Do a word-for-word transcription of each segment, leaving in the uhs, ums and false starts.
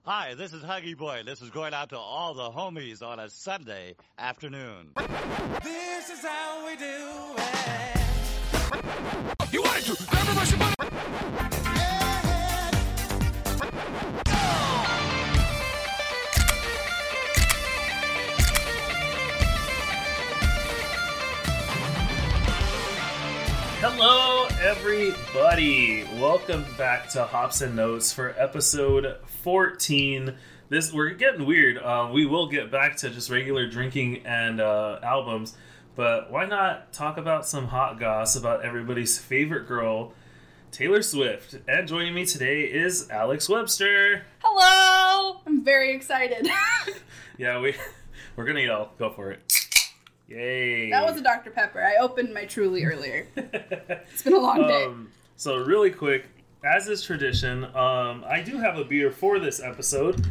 Hi, this is Huggy Boy. This is going out to all the homies on a Sunday afternoon. This is how we do it. You wanted to. Grab a bunch of money. Hello, everybody. Welcome back to Hops and Notes for episode fourteen. This we're getting weird. Uh, we will get back to just regular drinking and uh, albums, but why not talk about some hot goss about everybody's favorite girl, Taylor Swift? And joining me today is Alex Webster. Hello! I'm very excited. Yeah, we we're gonna yell. Go for it. Yay. That was a Doctor Pepper. I opened my Truly earlier. It's been a long day. Um, so really quick, as is tradition, um, I do have a beer for this episode.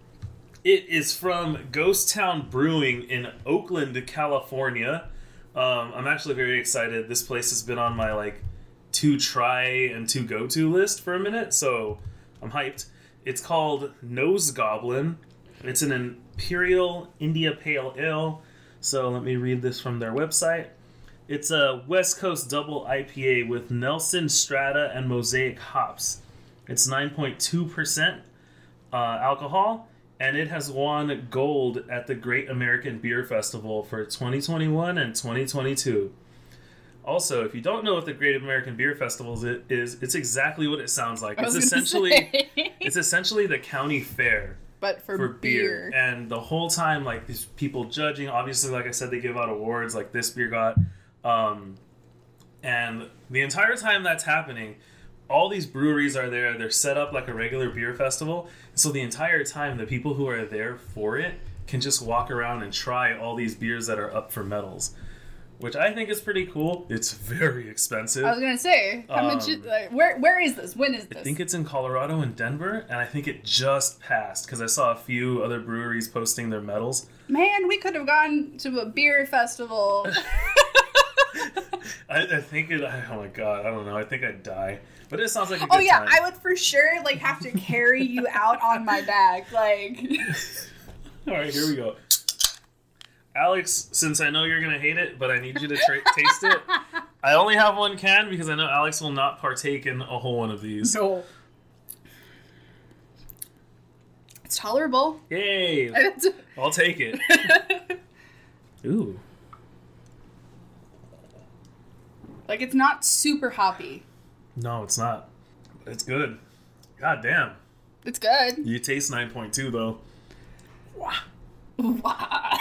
It is from Ghost Town Brewing in Oakland, California. Um, I'm actually very excited. This place has been on my like to try and to go to list for a minute, so I'm hyped. It's called Nose Goblin. It's an Imperial India Pale Ale. So let me read this from their website. It's a West Coast double I P A with Nelson Strata and Mosaic hops. It's nine point two percent uh, alcohol, and it has won gold at the Great American Beer Festival for twenty twenty-one and twenty twenty-two. Also, if you don't know what the Great American Beer Festival is, it's exactly what it sounds like. It's essentially it's essentially the county fair. But for, for beer. beer. And the whole time, like, these people judging, obviously, like I said, they give out awards, like this beer got. Um, and the entire time that's happening, all these breweries are there. They're set up like a regular beer festival. So the entire time, the people who are there for it can just walk around and try all these beers that are up for medals, which I think is pretty cool. It's very expensive. I was going to say, how Um, much? Like, where Where is this? When is this? I think it's in Colorado and Denver, and I think it just passed because I saw a few other breweries posting their medals. Man, we could have gone to a beer festival. I, I think it. Oh my god, I don't know. I think I'd die. But it sounds like a good Oh yeah, time. I would for sure like have to carry you out on my back, like. All right, here we go. Alex, since I know you're gonna hate it, but I need you to tra- taste it. I only have one can because I know Alex will not partake in a whole one of these. No. It's tolerable. Yay! I'll take it. Ooh. Like, it's not super hoppy. No, it's not. It's good. God damn. It's good. You taste nine point two though. Wow. uh,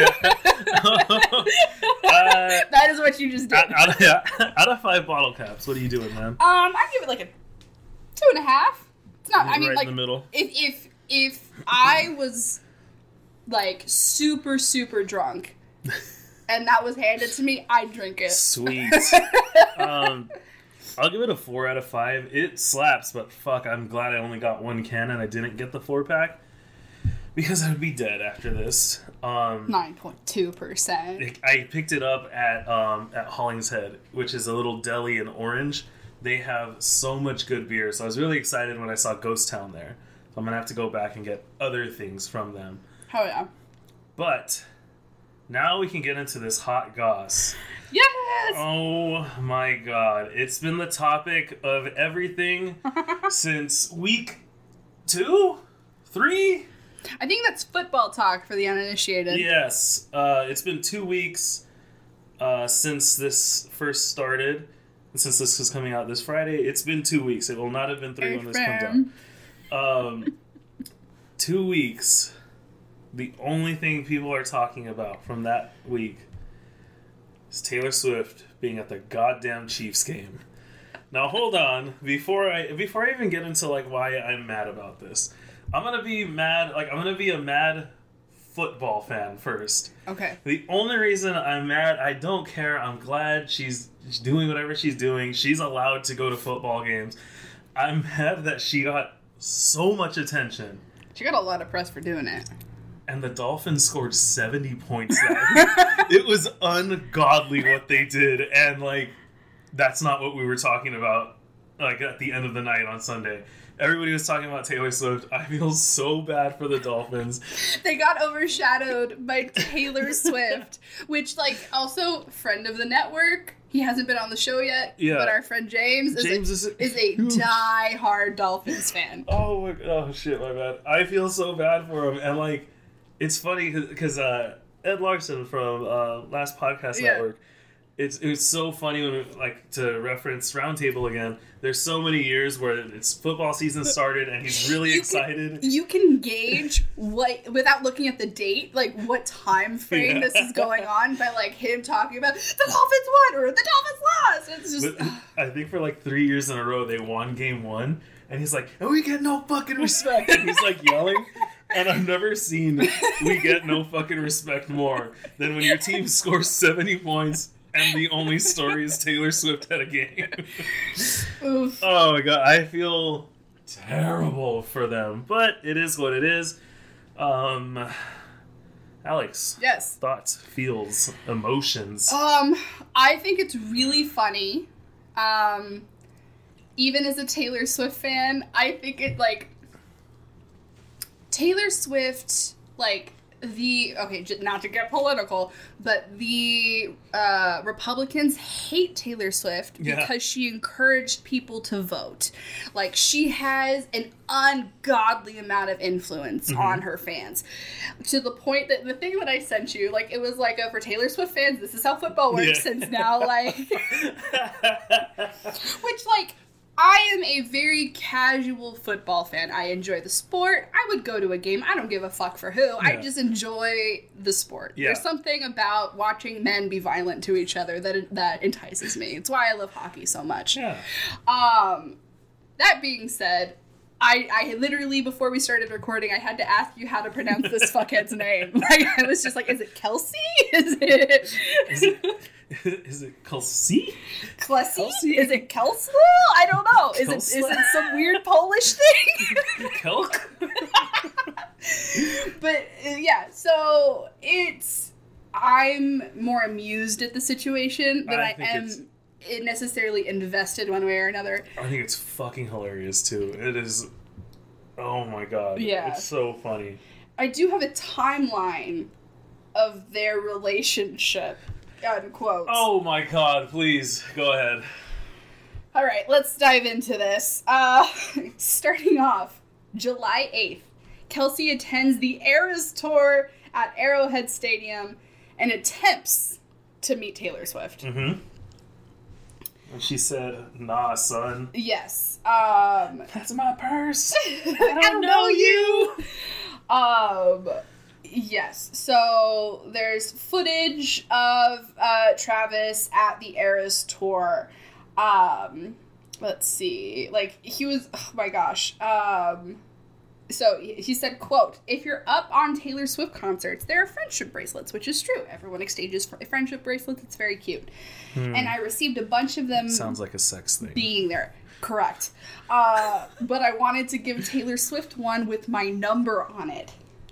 That is what you just did. out, of, yeah, out of five bottle caps, what are you doing, man? Um, I give it like a two and a half. It's not. I mean, Right like in the middle. if if if I was like super super drunk, and that was handed to me, I'd drink it. Sweet. um, I'll give it a four out of five. It slaps, but fuck, I'm glad I only got one can and I didn't get the four pack because I would be dead after this. Um, Nine point two percent. I picked it up at um, at Hollingshead, which is a little deli in Orange. They have so much good beer, so I was really excited when I saw Ghost Town there. So I'm gonna have to go back and get other things from them. Oh yeah. But now we can get into this hot goss. Yes. Oh my god, it's been the topic of everything since week two, three. I think that's football talk for the uninitiated. Yes, uh, it's been two weeks uh, since this first started. And since this is coming out this Friday, it's been two weeks. It will not have been three Hey, when this fam. comes out. Um, two weeks. The only thing people are talking about from that week is Taylor Swift being at the goddamn Chiefs game. Now hold on, before I before I even get into like why I'm mad about this. I'm gonna be mad, like, I'm gonna be a mad football fan first. Okay. The only reason I'm mad, I don't care, I'm glad she's doing whatever she's doing. She's allowed to go to football games. I'm mad that she got so much attention. She got a lot of press for doing it. And the Dolphins scored seventy points that week. It was ungodly what they did, and, like, that's not what we were talking about, like, at the end of the night on Sunday. Everybody was talking about Taylor Swift. I feel so bad for the Dolphins. They got overshadowed by Taylor Swift, which, like, also friend of the network. He hasn't been on the show yet, Yeah. but our friend James is James a, is a is a huge- die-hard Dolphins fan. Oh, my, oh shit, my bad. I feel so bad for him. And, like, it's funny because uh, Ed Larson from uh, Last Podcast Yeah. Network, it's it was so funny when, we, like, to reference Roundtable again, there's so many years where it's football season started and he's really You excited. Can, you can gauge what, without looking at the date, like what time frame Yeah. this is going on by like him talking about the Dolphins won or the Dolphins lost. It's just But I think for like three years in a row they won game one, and he's like, "And we get no fucking respect," and he's like yelling. And I've never seen "we get no fucking respect" more than when your team scores seventy points and the only story is Taylor Swift at a game. oof. Oh my god, I feel terrible for them, but it is what it is. Um, Alex, Yes. thoughts, feels, emotions. Um, I think it's really funny. Um, even as a Taylor Swift fan, I think it like Taylor Swift, like the okay, j- not to get political, but the uh, Republicans hate Taylor Swift Yeah. because she encouraged people to vote. Like she has an ungodly amount of influence Mm-hmm. on her fans, to the point that the thing that I sent you, like it was like a, for Taylor Swift fans, this is how football works, Yeah. and now like, which like. I am a very casual football fan. I enjoy the sport. I would go to a game. I don't give a fuck for who. I Yeah. just enjoy the sport. Yeah. There's something about watching men be violent to each other that that entices me. It's why I love hockey so much. Yeah. Um, that being said, I, I literally, before we started recording, I had to ask you how to pronounce this fuckhead's name. Like, I was just like, is it Kelsey? Is it... Is it, is it Kelsey? Klesi? Kelsey? Is it Kelsla? I don't know. Is it, is Kelsla? it some weird Polish thing? Kelk? But uh, yeah, so it's I'm more amused at the situation than I I, think am it's- it necessarily invested one way or another. I think it's fucking hilarious too. It is. Oh my god. Yeah. It's so funny. I do have a timeline of their relationship. Unquote. Oh my god, please go ahead. All right, let's dive into this. Uh, starting off, July eighth, Kelsey attends the Eras Tour at Arrowhead Stadium and attempts to meet Taylor Swift. Mm-hmm. And she said, "Nah, son. Yes. Um, That's my purse. I don't know you. Um, yes. So there's footage of uh, Travis at the Eras Tour. Um, let's see. Like he was. Oh my gosh. Um. So he said, quote, "If you're up on Taylor Swift concerts, there are friendship bracelets," which is true. Everyone exchanges fr- friendship bracelets. It's very cute. Hmm. And I received a bunch of them Sounds like a sex thing. being there. Correct. Uh, but I wanted to give Taylor Swift one with my number on it.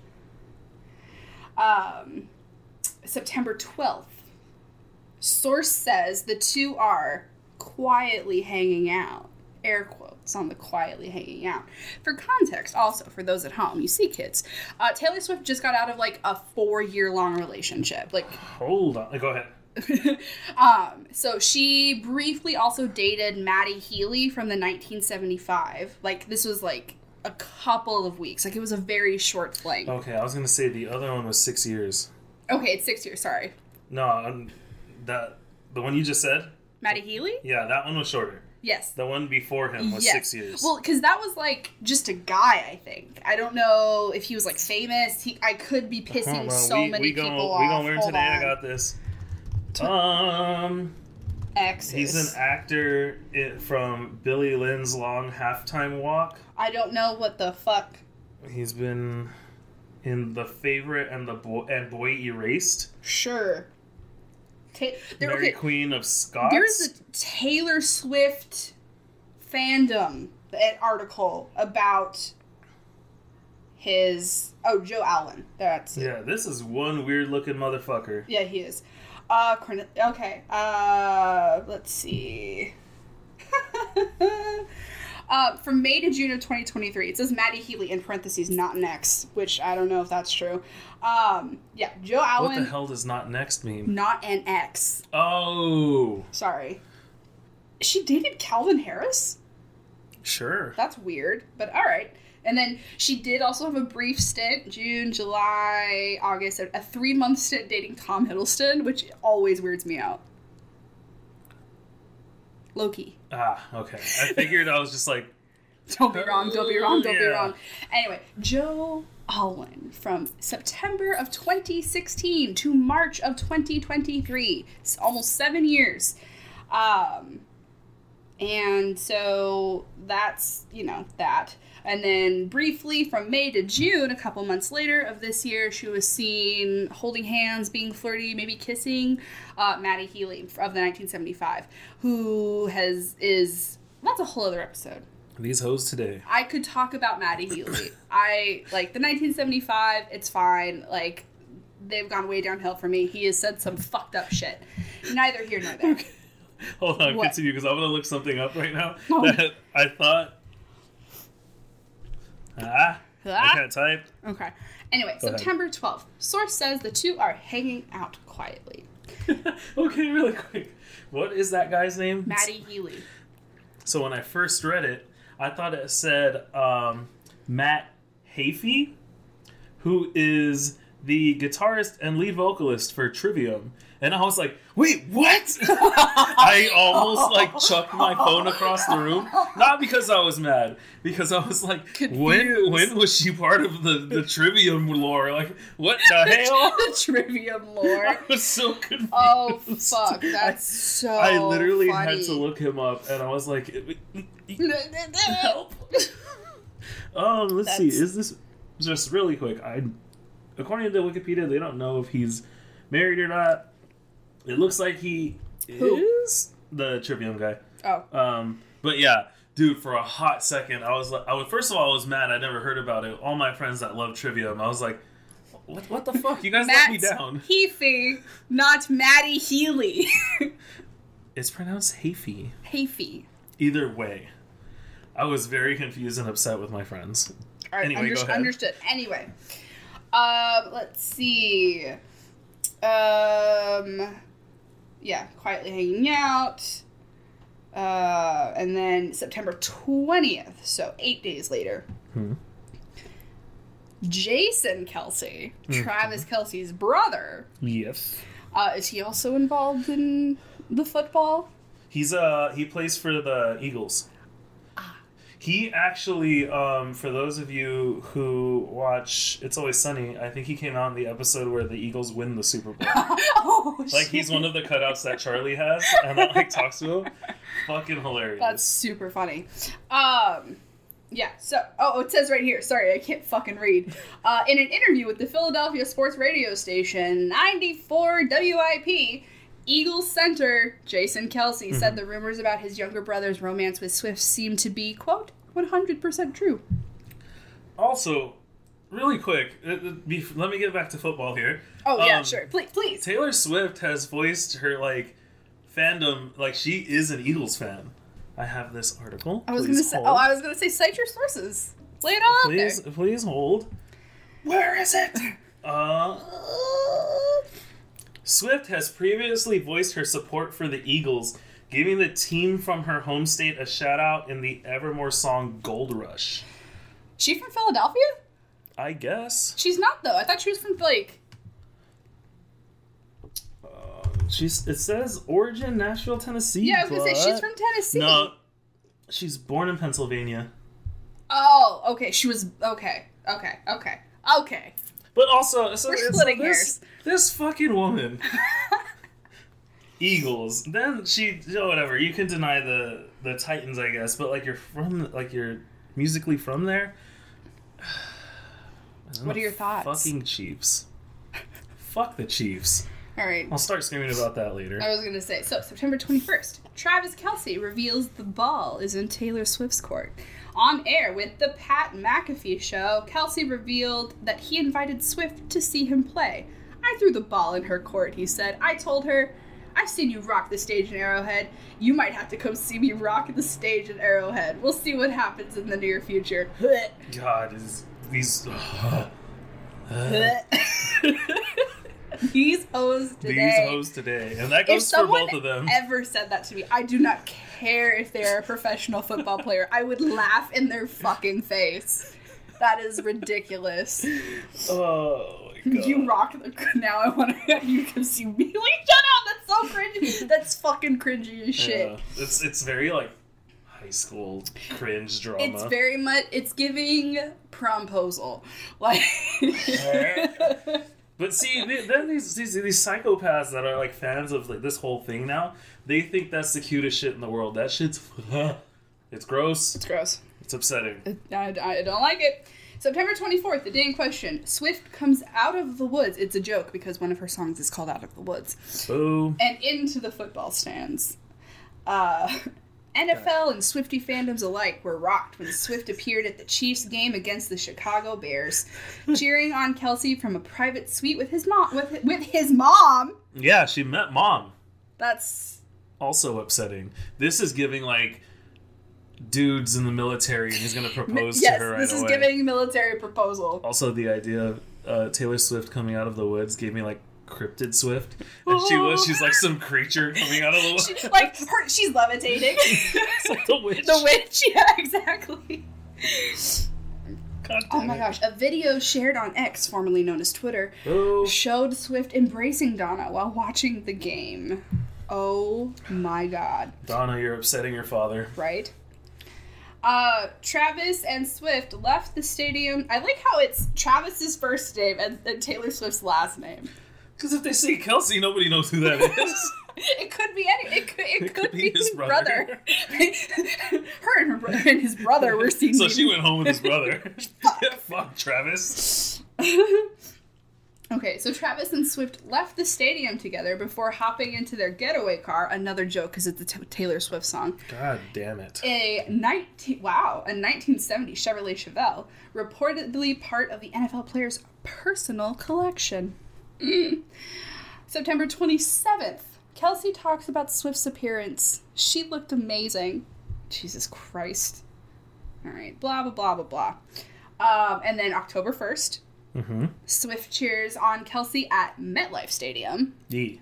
Um, September twelfth. Source says the two are quietly hanging out. Air quotes on the quietly hanging out. For context, also, for those at home, you see kids. Uh, Taylor Swift just got out of, like, a four-year-long relationship. Like, Hold on. Go ahead. um, so she briefly also dated Maddie Healy from the nineteen seventy-five. Like, this was, like, a couple of weeks. Like, it was a very short fling. Okay, I was gonna say the other one was six years. Okay, it's six years, sorry. No, um, that the one you just said. Maddie Healy? Yeah, that one was shorter. Yes. The one before him was Yes. six years. Well, because that was, like, just a guy, I think. I don't know if he was, like, famous. He, I could be pissing Hold on, so we, many we people gonna, off. We gonna learn Hold today. I on. got this. Um, Exes. he's an actor i- from Billy Lynn's Long Halftime Walk. I don't know what the fuck. He's been in The Favorite and the Boy and Boy Erased. Sure. Ta- there, Mary okay. Queen of Scots. There's a Taylor Swift fandom an article about his oh Joe Allen. That's it. Yeah, this is one weird looking motherfucker. Yeah, he is. Uh, chron- okay. Uh, let's see. Uh, from May to June of twenty twenty-three. It says Maddie Healy in parentheses, not next, which I don't know if that's true. Um, yeah, Joe Alwyn. What the hell does not next mean? Not an ex. Oh. Sorry. She dated Calvin Harris? Sure. That's weird, but all right. And then she did also have a brief stint, June, July, August, a three-month stint dating Tom Hiddleston, which always weirds me out. Loki. Ah, okay. I figured I was just like... Don't be wrong, don't be wrong, don't yeah. be wrong. Anyway, Joe Alwyn from September of twenty sixteen to March of twenty twenty-three. It's almost seven years. Um, and so that's, you know, that. And then briefly from May to June, a couple months later of this year, she was seen holding hands, being flirty, maybe kissing uh, Maddie Healy of the nineteen seventy-five, who has is that's a whole other episode. These hoes today. I could talk about Maddie Healy. I like the nineteen seventy-five. It's fine. Like they've gone way downhill for me. He has said some fucked up shit. Neither here nor there. Hold on, What? continue because I'm gonna look something up right now Oh. that I thought. Ah, Ah. I can't type. Okay. Anyway, Go ahead. September twelfth. Source says the two are hanging out quietly. Okay, really quick. What is that guy's name? Maddie Healy. So when I first read it, I thought it said um, Matt Heafy, who is the guitarist and lead vocalist for Trivium. And I was like, wait, what? I almost like chucked my phone across the room. Not because I was mad, because I was like, when Confused. when was she part of the, the Trivium lore? Like, what the hell? The Trivium lore. I was so confused. Oh, fuck. That's so I literally funny. had to look him up, and I was like, help. Um, let's see. That's- Is this just really quick? I, according to Wikipedia, they don't know if he's married or not. It looks like he Who? is the Trivium guy. Oh. Um, but yeah, dude, for a hot second, I was like, I was first of all, I was mad. I never heard about it. All my friends that love Trivium, I was like, what? What the fuck? You guys let me down. Heafy, not Maddie Healy. It's pronounced Heafy. Heafy. Either way, I was very confused and upset with my friends. All right, Anyway, under- go ahead. understood. Anyway, um, let's see. Um, yeah, quietly hanging out. Uh, and then September twentieth, so eight days later. Hmm. Jason Kelsey, Mm-hmm. Travis Kelsey's brother. Yes. Uh, is he also involved in the football? He's uh he plays for the Eagles. He actually, um, for those of you who watch It's Always Sunny, I think he came out in the episode where the Eagles win the Super Bowl. Oh, Like he's one of the cutouts that Charlie has, and that like talks to him. Fucking hilarious. That's super funny. Um, yeah, so, oh, it says right here, sorry, I can't fucking read. Uh, in an interview with the Philadelphia sports radio station ninety-four W I P, Eagles center Jason Kelsey Mm-hmm. said the rumors about his younger brother's romance with Swift seemed to be, quote, one hundred percent true. Also, really quick, uh, uh, bef- let me get back to football here. Oh, yeah, Um, sure. Please, please. Taylor Swift has voiced her like fandom, like she is an Eagles fan. I have this article. I was Please gonna say, hold. oh, I was gonna say, cite your sources. Lay it all out Please, there. please hold. Where is it? Uh, Swift has previously voiced her support for the Eagles, giving the team from her home state a shout out in the Evermore song Gold Rush. She from Philadelphia? I guess. She's not, though. I thought she was from, like, Uh, she's. It says origin Nashville, Tennessee. yeah, I was gonna say, she's but- from Tennessee. No, she's born in Pennsylvania. Oh, okay. She was okay. Okay. Okay. Okay. But also, so We're it's- splitting this, hairs. This fucking woman. Eagles. Then she, you know, whatever. You can deny the the Titans, I guess, but like you're from, like you're musically from there. What are your thoughts? Fucking Chiefs. Fuck the Chiefs. All right. I'll start screaming about that later. I was gonna say. So September twenty-first, Travis Kelsey reveals the ball is in Taylor Swift's court. On air with the Pat McAfee show, Kelsey revealed that he invited Swift to see him play. I threw the ball in her court, he said. I told her, I've seen you rock the stage in Arrowhead. You might have to come see me rock the stage in Arrowhead. We'll see what happens in the near future. God, is these... These hoes today. These hoes today. And that goes for both of them. If someone ever said that to me, I do not care if they're a professional football player. I would laugh in their fucking face. That is ridiculous. Oh, my God. You rock the... Now I want to... You can see me. Like, shut up! That's so cringy. That's fucking cringy as shit. Yeah. It's, it's very, like, high school cringe drama. It's very much... It's giving promposal. Like... But see, then these, these these psychopaths that are like fans of like this whole thing now, they think that's the cutest shit in the world. That shit's, it's gross. It's gross. It's upsetting. I, I don't like it. September twenty-fourth, the day in question, Swift comes out of the woods. It's a joke because one of her songs is called Out of the Woods. Boo. And into the football stands. Uh... N F L and Swiftie fandoms alike were rocked when Swift appeared at the Chiefs game against the Chicago Bears, cheering on Kelsey from a private suite with his mom. With with his mom. Yeah, she met mom. That's also upsetting. This is giving like dudes in the military, and he's gonna propose yes, to her right this is away. giving military proposal. Also, the idea of uh, Taylor Swift coming out of the woods gave me like Cryptid Swift, and she was she's like some creature coming out of the woods. She, like her, she's levitating. It's like the witch. The witch, yeah, exactly. God damn Oh my it. gosh! A video shared on X, formerly known as Twitter, Oh. showed Swift embracing Donna while watching the game. Oh my God! Donna, you're upsetting your father. Right? Uh, Travis and Swift left the stadium. I like how it's Travis's first name and, and Taylor Swift's last name. Because if they say Kelsey, nobody knows who that is. It could be any. It could. It, It could, be, his brother. brother. Her and her brother and his brother were seen. So she went home with his brother. Fuck. Fuck Travis. Okay, so Travis and Swift left the stadium together before hopping into their getaway car. Another joke because it's a t- Taylor Swift song. God damn it. A nineteen wow, a nineteen seventy Chevrolet Chevelle, reportedly part of the N F L player's personal collection. Mm. September twenty-seventh. Kelsey talks about Swift's appearance. She looked amazing. Jesus Christ. All right, blah, blah, blah, blah, blah. Um, and then October first, Mm-hmm. Swift cheers on Kelsey at MetLife Stadium. Yee.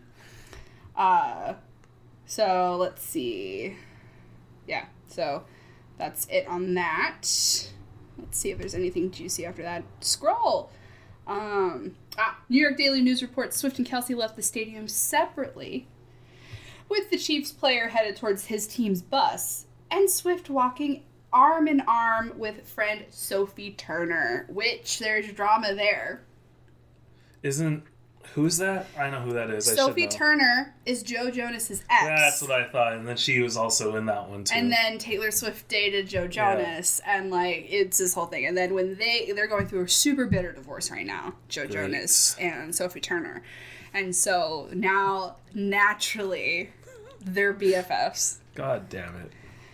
Uh, so let's see. Yeah, so that's it on that. Let's see if there's anything juicy after that. Scroll. Um, ah, New York Daily News reports Swift and Kelsey left the stadium separately, with the Chiefs player headed towards his team's bus, and Swift walking arm in arm with friend Sophie Turner, which there's drama there. Isn't... Who's that? I know who that is. Sophie I should know. Turner is Joe Jonas's ex. That's what I thought. And then she was also in that one, too. And then Taylor Swift dated Joe Jonas, yeah. and like it's this whole thing. And then when they they're going through a super bitter divorce right now, Joe Great. Jonas and Sophie Turner, and so now naturally they're B F Fs. God damn it.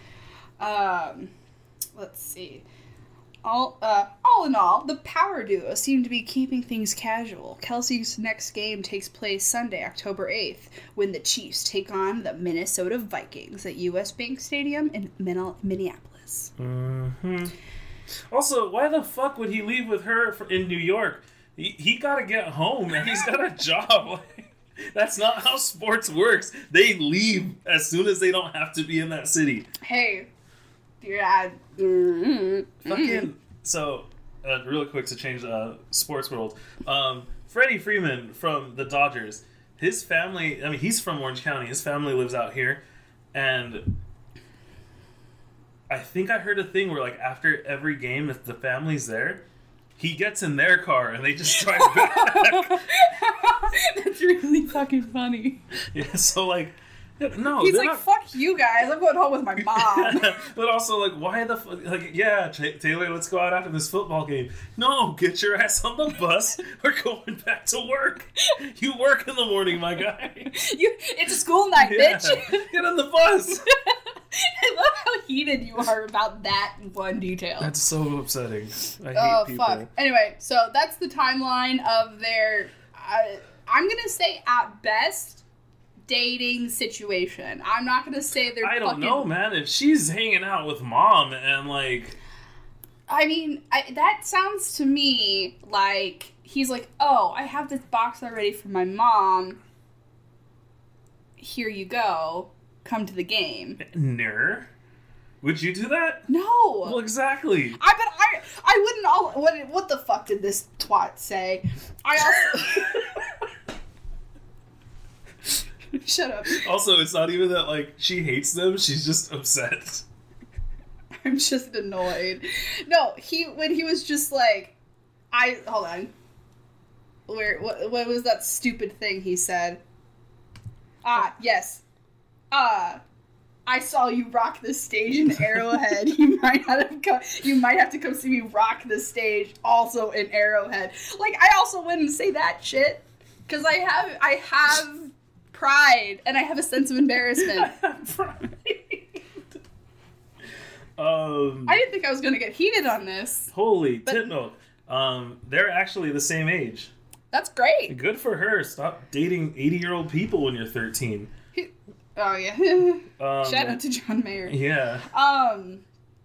Um, let's see. All, uh, all in all, the power duo seem to be keeping things casual. Kelsey's next game takes place Sunday, October eighth, when the Chiefs take on the Minnesota Vikings at U S Bank Stadium in Min- Minneapolis. Mm-hmm. Also, why the fuck would he leave with her for, in New York? He, he gotta get home, and he's got a job. That's not how sports works. They leave as soon as they don't have to be in that city. Hey, yeah. Mm-hmm. Fucking so, uh, really quick to change uh, sports world. Um, Freddie Freeman from the Dodgers. His family. I mean, he's from Orange County. His family lives out here, and I think I heard a thing where, like, after every game, if the family's there, he gets in their car and they just drive back. That's really fucking funny. Yeah. So like. No, he's like, not... fuck you guys, I'm going home with my mom. But also, like, why the fuck? Like, yeah, T- Taylor, let's go out after this football game. No, get your ass on the bus. We're going back to work. You work in the morning, my guy. You, it's a school night, Yeah, bitch. get on the bus. I love how heated you are about that one detail. That's so upsetting. I hate oh, people. fuck. Anyway, so that's the timeline of their, uh, I'm going to say at best, dating situation. I'm not gonna say they're. I don't fucking, know, man. If she's hanging out with mom and like, I mean, I, that sounds to me like he's like, oh, I have this box already for my mom. Here you go. Come to the game. Ner. Would you do that? No. Well, exactly. I bet I I wouldn't all what what the fuck did this twat say? I also Shut up. Also, it's not even that like she hates them, she's just upset. I'm just annoyed. No, he when he was just like I hold on. Where what what was that stupid thing he said? Ah, yes. Uh I saw you rock the stage in Arrowhead. You might not have come, you might have to come see me rock the stage also in Arrowhead. Like I also wouldn't say that shit cuz I have I have pride and I have a sense of embarrassment. Pride. um I didn't think I was going to get heated on this. Holy but, tit milk. Um they're actually the same age. That's great. Good for her. Stop dating eighty-year-old people when you're thirteen. He, oh yeah. Um, Shout out to John Mayer. Yeah. Um.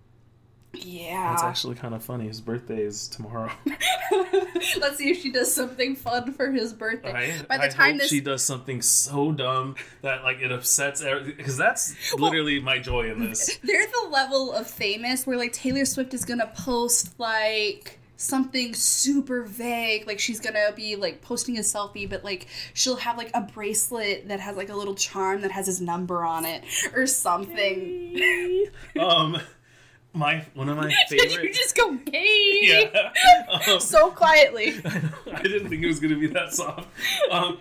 Yeah. That's actually kind of funny. His birthday is tomorrow. Let's see if she does something fun for his birthday. I, By the I time hope this, she does something so dumb that like it upsets everything. Because that's literally my joy in this. they're the level of famous where like Taylor Swift is gonna post like something super vague, like she's gonna be like posting a selfie, but like she'll have like a bracelet that has like a little charm that has his number on it or something. um my one of my favorite Did you just go gay? yeah um, So quietly. I didn't think it was gonna be that soft. Um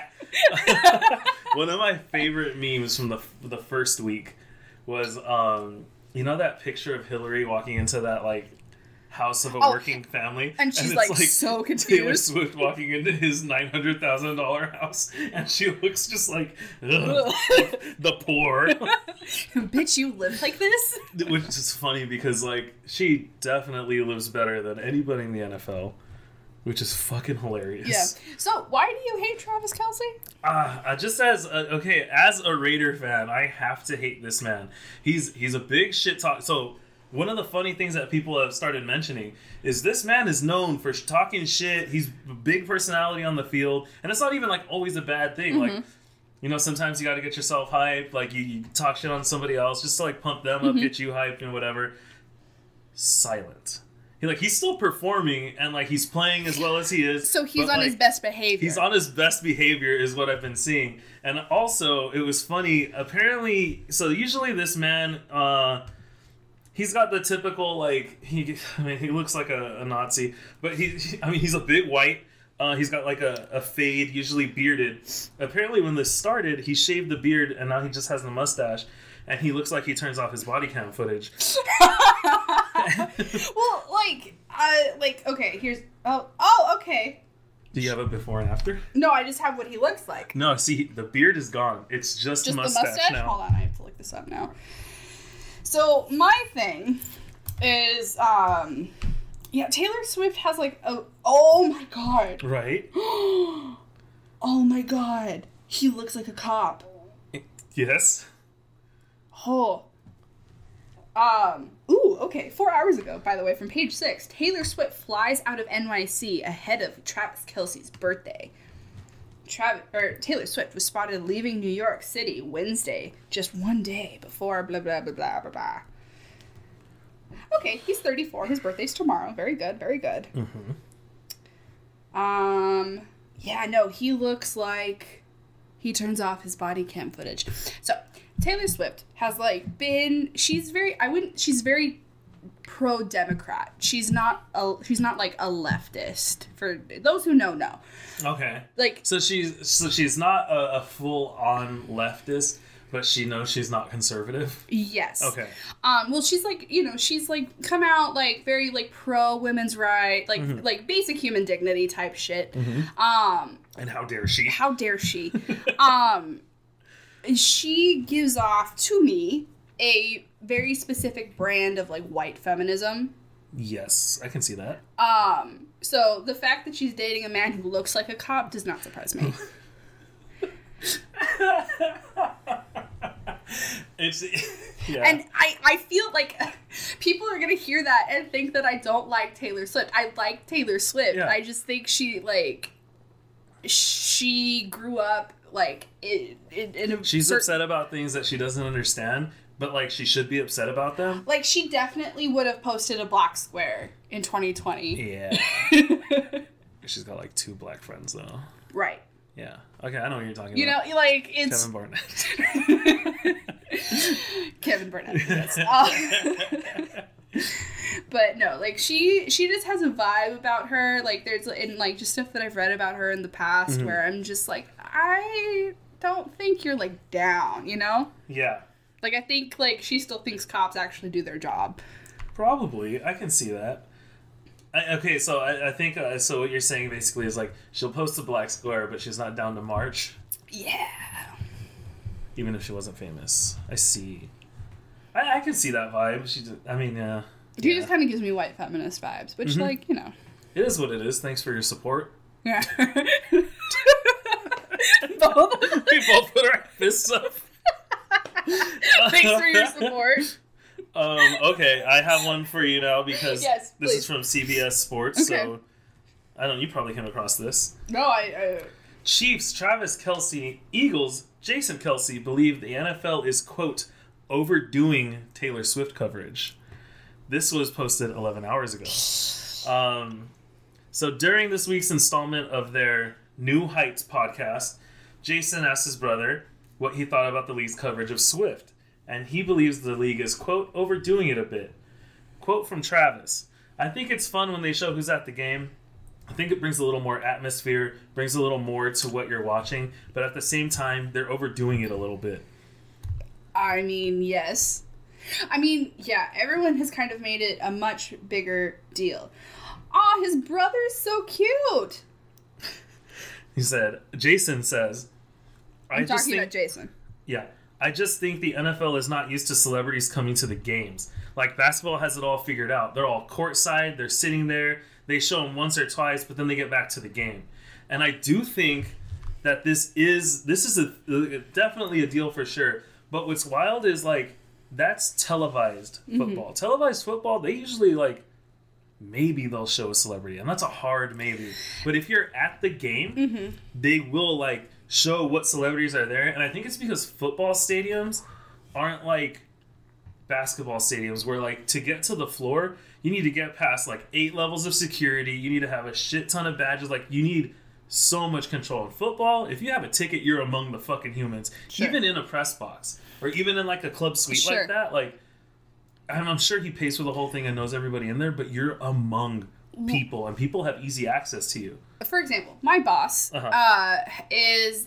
one of my favorite memes from the the first week was um you know that picture of Hillary walking into that like house of a oh, working family, and she's and like, like so confused. Taylor Swift walking into his nine hundred thousand dollar house, and she looks just like ugh, the poor. Bitch, you live like this? Which is funny because like she definitely lives better than anybody in the N F L, which is fucking hilarious. Yeah. So why do you hate Travis Kelce? Ah, uh, just as a, okay, as a Raider fan, I have to hate this man. He's he's a big shit talk. So. One of the funny things that people have started mentioning is this man is known for talking shit. He's a big personality on the field. And it's not even, like, always a bad thing. Mm-hmm. Like, you know, sometimes you got to get yourself hyped. Like, you, you talk shit on somebody else just to, like, pump them up, mm-hmm. get you hyped and whatever. Silent. He, like, he's still performing and, like, he's playing as well as he is. So he's but, on like, his best behavior. He's on his best behavior is what I've been seeing. And also, it was funny. Apparently, so usually this man... uh He's got the typical, like, he, I mean, he looks like a, a Nazi, but he, he, I mean, he's a big white, uh, he's got, like, a, a fade, usually bearded. Apparently, when this started, he shaved the beard, and now he just has the mustache, and he looks like he turns off his body cam footage. Well, like, uh, like, okay, here's, oh, oh, okay. Do you have a before and after? No, I just have what he looks like. No, see, the beard is gone. It's just, just mustache, the mustache now. Hold on, I have to look this up now. So my thing is, um, yeah, Taylor Swift has like a, oh my god. Right? Oh my god. He looks like a cop. Yes. Oh. Um, ooh, okay, four hours ago, by the way, from page six, Taylor Swift flies out of N Y C ahead of Travis Kelce's birthday. Travis, or Taylor Swift was spotted leaving New York City Wednesday, just one day before blah, blah, blah, blah, blah, blah. Okay, he's thirty-four. His birthday's tomorrow. Very good, very good. Mm-hmm. Um, yeah, no, he looks like he turns off his body cam footage. So, Taylor Swift has, like, been, she's very, I wouldn't, she's very pro-Democrat. She's not a, she's not like a leftist. For those who know, know. Okay. Like, so she's so she's not a, a full-on leftist, but she knows she's not conservative. Yes. Okay. Um. Well, she's like, you know, she's like come out like very like pro women's rights, like mm-hmm. like basic human dignity type shit. Mm-hmm. Um. And how dare she? How dare she? um. She gives off to me a very specific brand of like white feminism. Yes, I can see that. Um, so the fact that she's dating a man who looks like a cop does not surprise me. It's yeah. And I, I feel like people are going to hear that and think that I don't like Taylor Swift. I like Taylor Swift. Yeah. I just think she, like, she grew up, like, in, in, in a She's certain... upset about things that she doesn't understand, but, like, she should be upset about them. Like, she definitely would have posted a black square in twenty twenty. Yeah. She's got, like, two black friends, though. Right. Yeah. Okay, I know what you're talking You about. know, like, it's... Kevin Barnett. Kevin Burnett. Yes. Uh, but no, like she she just has a vibe about her. Like there's and like just stuff that I've read about her in the past Mm-hmm. where I'm just like, I don't think you're like down, you know? Yeah. Like I think like she still thinks cops actually do their job. Probably. I can see that. I, okay, so I, I think, uh, so what you're saying basically is like, she'll post a black square, but she's not down to march. Yeah. Even if she wasn't famous. I see. I, I can see that vibe. She, just, I mean, yeah. She yeah. just kind of gives me white feminist vibes, which Mm-hmm. like, you know. It is what it is. Thanks for your support. Yeah. Both. We both put our fists up. Thanks for your support. Um, okay, I have one for you now because Yes, this please. is from C B S Sports. Okay. So I don't. You probably came across this. No, I, I Chiefs Travis Kelce, Eagles Jason Kelce believe the N F L is quote overdoing Taylor Swift coverage. This was posted eleven hours ago. Um, so during this week's installment of their New Heights podcast, Jason asked his brother what he thought about the league's coverage of Swift. And he believes the league is, quote, overdoing it a bit. Quote from Travis, I think it's fun when they show who's at the game. I think it brings a little more atmosphere, brings a little more to what you're watching. But at the same time, they're overdoing it a little bit. I mean, yes. I mean, yeah, everyone has kind of made it a much bigger deal. Aw, his brother's so cute. He said, Jason says, I I'm just talking think, about Jason. Yeah. I just think the N F L is not used to celebrities coming to the games. Like, basketball has it all figured out. They're all courtside. They're sitting there. They show them once or twice, but then they get back to the game. And I do think that this is this is a, definitely a deal for sure. But what's wild is, like, that's televised football. Mm-hmm. Televised football, they usually, like, maybe they'll show a celebrity. And that's a hard maybe. But if you're at the game, mm-hmm. they will, like, show what celebrities are there. And I think it's because football stadiums aren't like basketball stadiums where, like, to get to the floor, you need to get past like eight levels of security. You need to have a shit ton of badges. Like, you need so much control. In football, if you have a ticket, you're among the fucking humans. Sure. Even in a press box or even in like a club suite sure. like that, like, I'm, I'm sure he pays for the whole thing and knows everybody in there, but you're among people and people have easy access to you. For example, my boss uh-huh. uh, is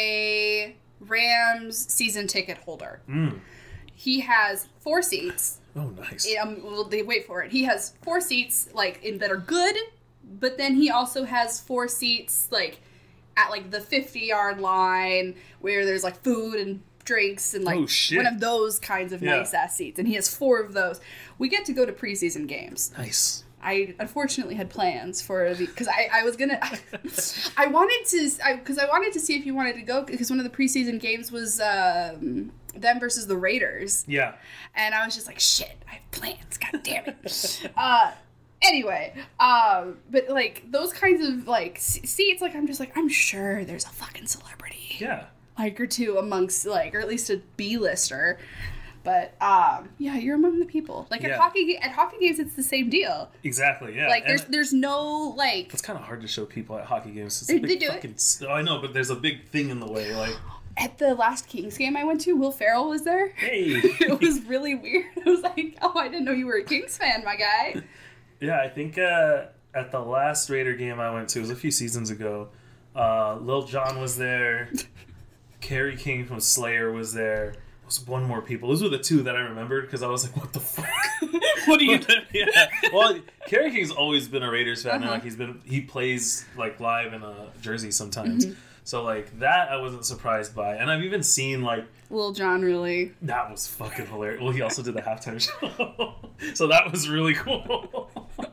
a Rams season ticket holder. Mm. He has four seats. Oh, nice. Um, well, they wait for it. He has four seats like in, that are good, but then he also has four seats like at like the fifty-yard line where there's like food and drinks and like oh, shit. one of those kinds of yeah. nice ass seats. And he has four of those. We get to go to preseason games. Nice. I unfortunately had plans for the because I, I was gonna I, I wanted to because I, I wanted to see if you wanted to go because one of the preseason games was um, them versus the Raiders. Yeah, and I was just like, shit, I have plans. God damn it. uh, anyway, um, but like those kinds of like seats, like I'm just like I'm sure there's a fucking celebrity, yeah, like or two amongst like or at least a B-lister. But um, yeah, you're among the people. Like yeah. at hockey, at hockey games, it's the same deal. Exactly. Yeah. Like and there's there's no like. It's kind of hard to show people at hockey games. It's They, a big they do fucking, it. Oh, I know, but there's a big thing in the way. Like at the last Kings game I went to, Will Ferrell was there. Hey. It was really weird. I was like, oh, I didn't know you were a Kings fan, my guy. Yeah, I think uh, at the last Raider game I went to, it was a few seasons ago. Uh, Lil Jon was there. Kerry King from Slayer was there. One more people. Those were the two that I remembered because I was like, "What the fuck? What are you doing?" Yeah. Well, Kerry King's always been a Raiders fan, uh-huh. and like he's been he plays like live in a jersey sometimes. Mm-hmm. So like that, I wasn't surprised by, and I've even seen like Lil Jon really. That was fucking hilarious. Well, he also did the halftime show, so that was really cool.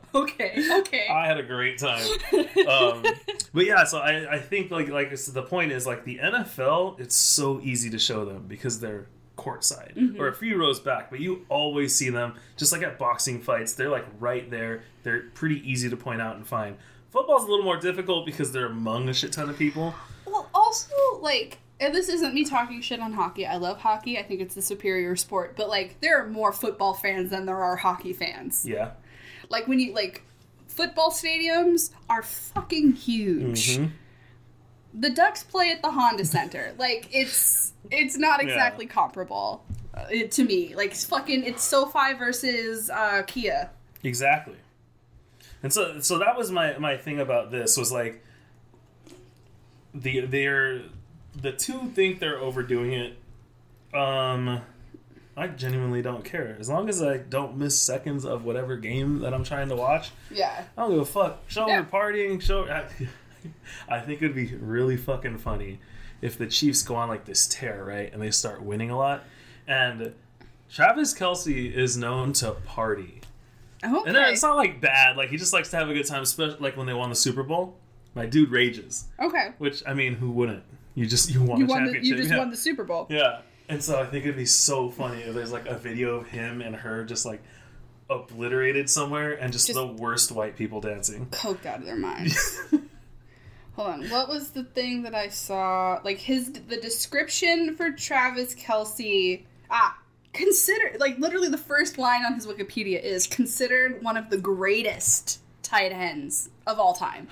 Okay, okay. I had a great time. Um, but yeah, so I, I think like like so the point is like the N F L, it's so easy to show them because they're courtside Mm-hmm. or a few rows back, but you always see them just like at boxing fights. They're like right there. They're pretty easy to point out and find. Football's a little more difficult because they're among a shit ton of people. Well, also, like, and this isn't me talking shit on hockey. I love hockey. I think it's the superior sport. But, like, there are more football fans than there are hockey fans. Yeah. Like, when you, like, football stadiums are fucking huge. Mm-hmm. The Ducks play at the Honda Center. Like, it's it's not exactly Yeah. comparable uh, it, to me. Like, it's fucking, it's SoFi versus uh, Kia. Exactly. And so so that was my, my thing about this was like the they're the two think they're overdoing it. Um I genuinely don't care. As long as I don't miss seconds of whatever game that I'm trying to watch, Yeah. I don't give a fuck. Show Yeah. them partying, show I, I think it'd be really fucking funny if the Chiefs go on like this tear, right? And they start winning a lot. And Travis Kelce is known to party. Okay. And then it's not like bad. Like he just likes to have a good time, especially like when they won the Super Bowl. My dude rages. Okay. Which I mean, who wouldn't? You just you won You a won the, championship. you just yeah. won the Super Bowl. Yeah. And so I think it'd be so funny if there's like a video of him and her just like obliterated somewhere and just, Just- the worst white people dancing. Coked out of their minds. Hold on. What was the thing that I saw? Like his the description for Travis Kelce. Ah, consider like literally the first line on his Wikipedia is considered one of the greatest tight ends of all time.